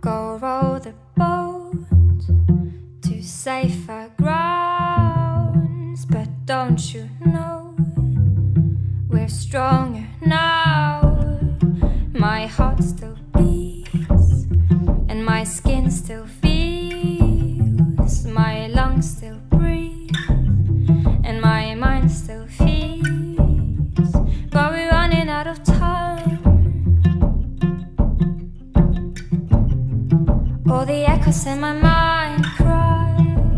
go row the boat to safer grounds. But don't you know we're stronger now? My heart still beats and my skin still feels, my lungs still breathe and my mind still feels. But we're running out of time. All the echoes in my mind cry,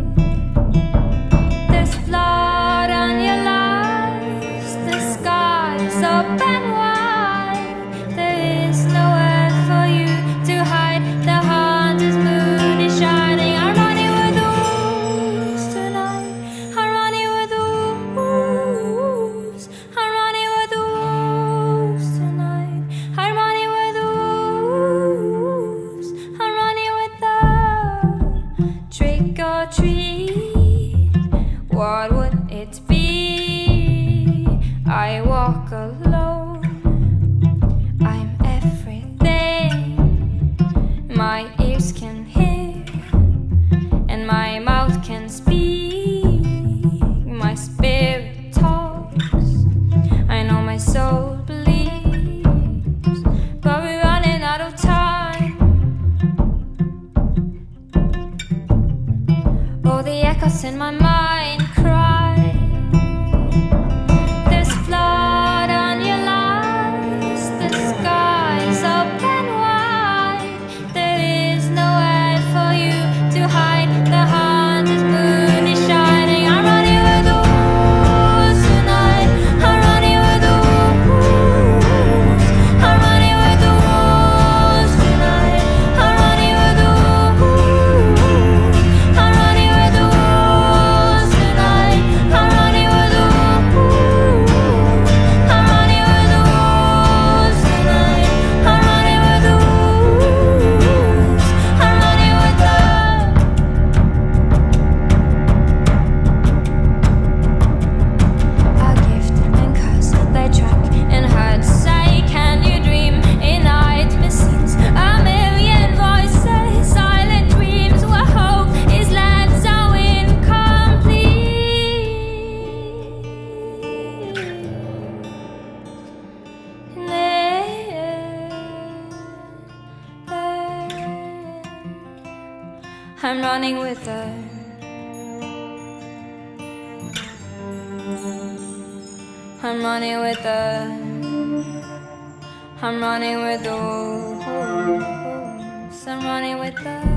there's blood on your lies, the sky's open wide, there is nowhere for you to hide, the haunted moon is shining. I'm running with the wolves tonight, I'm running with the wolves, I'm running with the wolves tonight, I'm running with the wolves, I'm running with the trick or treat. What would it be? I walk alone, I'm everything my ears can hear and my mouth can speak, my spirit talks, I know my soul believes. But we're running out of time. All the echoes in my mind cry, there's blood on your lies, the sky's open wide, there is nowhere for you to hide, the haunted moon is shining. I'm running with the wolves tonight, I'm running with the wolves, I'm running with the wolves tonight, I'm running with the wolves, I'm running with the wolves tonight, I'm running with the wolves, I'm running with the wolves tonight, I'm running with the wolves, I'm running with the. A gift and curse, they track and hurt. Say, can you dream in nightmare scenes? A million voices, silent dreams where hope is left so incomplete. I'm running with the. I'm running with the. I'm running with the wolves. I'm running with the.